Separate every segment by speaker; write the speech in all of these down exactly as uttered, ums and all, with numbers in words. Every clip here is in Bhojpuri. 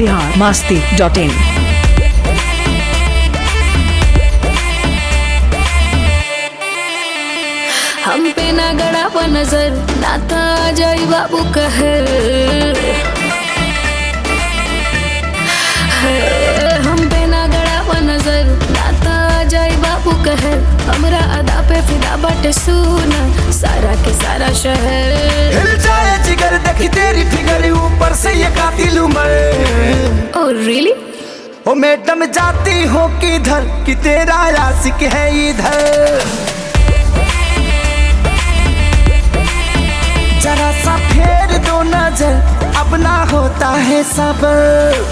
Speaker 1: बिहार मस्ती डॉट इन।
Speaker 2: हम पे ना गड़ा व नजर नाता जाई बाबू कहर, हम पे ना गड़ा व नजर नाता जाई बाबू कहर। हमरा अदा पे फिदा बाटे सुना सारा के सारा शहर।
Speaker 3: हिल जाए जिगर देखी तेरी फिगर ऊपर से ये कातिल उम्र।
Speaker 2: Oh really?
Speaker 3: ओ मैडम जाती हो किधर कि तेरा आशिक है इधर। जरा सा फेर दो नजर अब ना होता है सबर।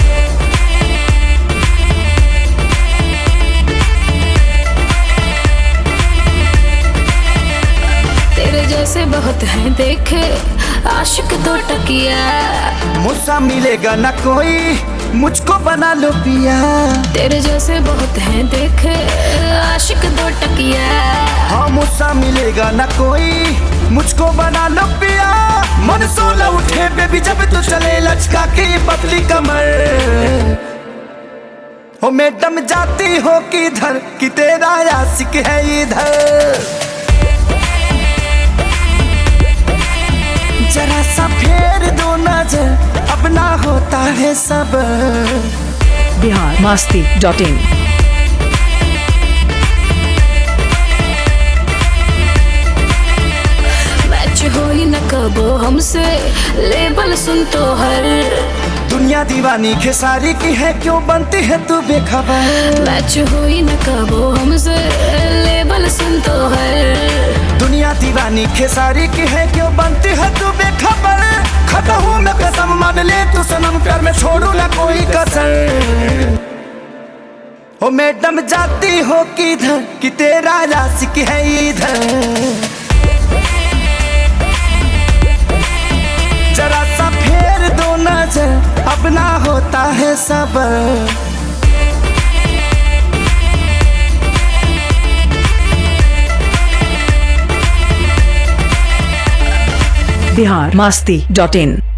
Speaker 2: तेरे जैसे बहुत हैं देखे आशिक दो टकिया।
Speaker 3: मुझसा मिलेगा ना कोई मुझको बना लो पिया।
Speaker 2: तेरे जैसे बहुत हैं देखे आशिक दो टकिया।
Speaker 3: हाँ मुझसा मिलेगा ना कोई मुझको बना लो पिया। मन सोला उठे बेबी जब तू चले लचका के ये पतली कमर। हो मैडम जाती हो किधर कि तेरा आशिक है इधर। जरा सा फेर दो नजर अब ना होता है सबर।
Speaker 1: Bihar Masti dot in.
Speaker 2: Match हो ही न कबो हमसे लेबल सुन तो हर।
Speaker 3: दुनिया दीवानी खेसारी की है क्यों बनती है तू बेखबर।
Speaker 2: मैच हो ही न कबो हमसे लेबल सुन तो हर।
Speaker 3: दुनिया दीवानी खेसारी की है क्यों बनती है तू बेखबर। खाता हूँ मैं कसम मान ले तू सनम प्यार में छोड़ू ना कोई कसर। ओ मैडम जाती हो किधर कि तेरा आशिक है इधर। जरा सा फेर दो नजर अब ना होता है सबर।
Speaker 1: बिहार मस्ती डॉट इन।